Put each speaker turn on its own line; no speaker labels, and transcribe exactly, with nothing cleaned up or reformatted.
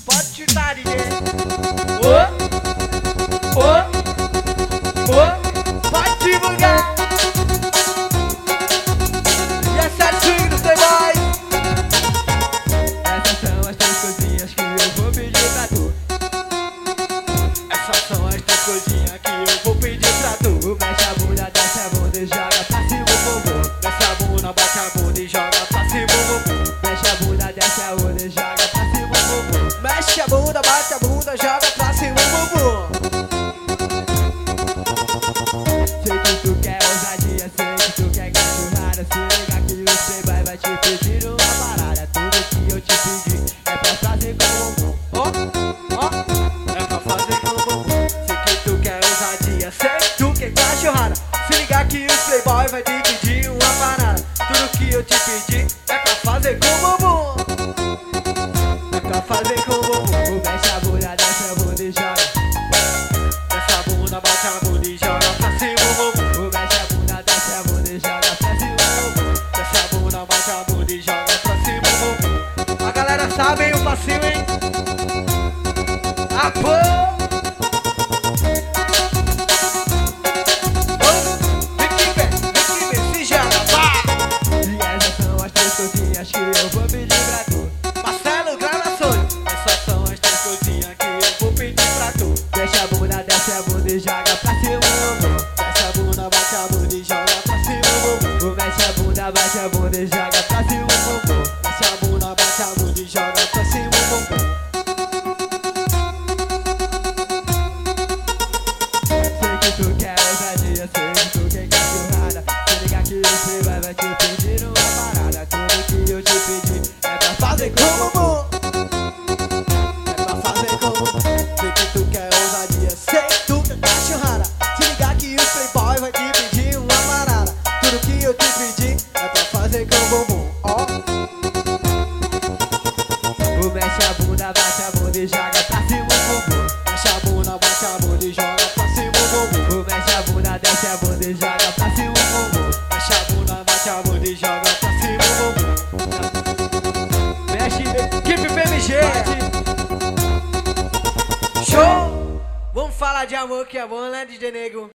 Pode chutar, D J. Ô, ô, ô, pode divulgar. E essa swing do Playboy.
Essas são as três coisinhas que eu vou pedir pra tu.
Essas são as três coisinhas que eu vou pedir pra tu.
Mexe a bunda, desce a bunda e joga pra cima o bumbum.
Desce a bunda, bate a bunda e joga pra cima o bumbum.
Mexe a bunda, desce a bunda e joga pra cima o bumbum.
Mexe a bunda, bate a bunda, joga pra cima o bumbum.
Sei que tu quer ousadia, sei que tu quer cachorrada. Se liga que o Playboy vai te pedir uma parada. Tudo que eu te pedi é pra fazer com o bumbum.
Ó, ó, é pra fazer com o bumbum. Sei que tu quer ousadia, sei que tu quer cachorrada. Se ligar que o Playboy vai te pedir uma parada. Tudo que eu te pedi é pra fazer com o bumbum. É pra fazer com o bumbum.
Mexe a bunda, desce a bunda e joga.
Desce a bunda, bate a bunda e joga pra cima o bumbum.
Mexe a bunda, desce a bunda e joga pra cima o bumbum.
Desce a bunda, bate a bunda e joga pra cima o bumbum. A galera sabe, hein, o passinho, hein? Apô!
E essas são as três coisinhas que eu vou pedir pra tu.
Marcelo Gravações. Essas são as três coisinhas que eu vou pedir pra tu.
Mexe a bunda, desce a bunda e joga pra cima o bumbum.
Desce a bunda, bate a bunda e joga pra cima o bumbum.
Mexe a bunda, bate a bunda e joga pra cima o bumbum.
Desce a bunda, bate a bunda e joga pra cima o bumbum.
Sei que tu quer ousadia, sei que tu quer cachorrada. Se liga que o Playboy vai te pedir uma parada. Tudo que eu te pedi é pra fazer com o bumbum.
É pra fazer com o bumbum. Sei que tu quer ousadia, sei que tu quer cachorrada. Se ligar que o Playboy vai te pedir uma parada. Tudo que eu te pedi é pra fazer com o bumbum. Ó,
Mexe a bunda, bate a bunda e joga pra cima o bumbum.
mexe a bunda, bate a bunda e joga pra cima o bumbum.
Mexe a bunda, desce a bunda e joga pra cima o bumbum.
Mexe a bunda, bate a bunda e joga pra cima o bumbum.
Mexe,
Equipe P M G. Show! Vamos falar de amor que é bom, né, D J Nego?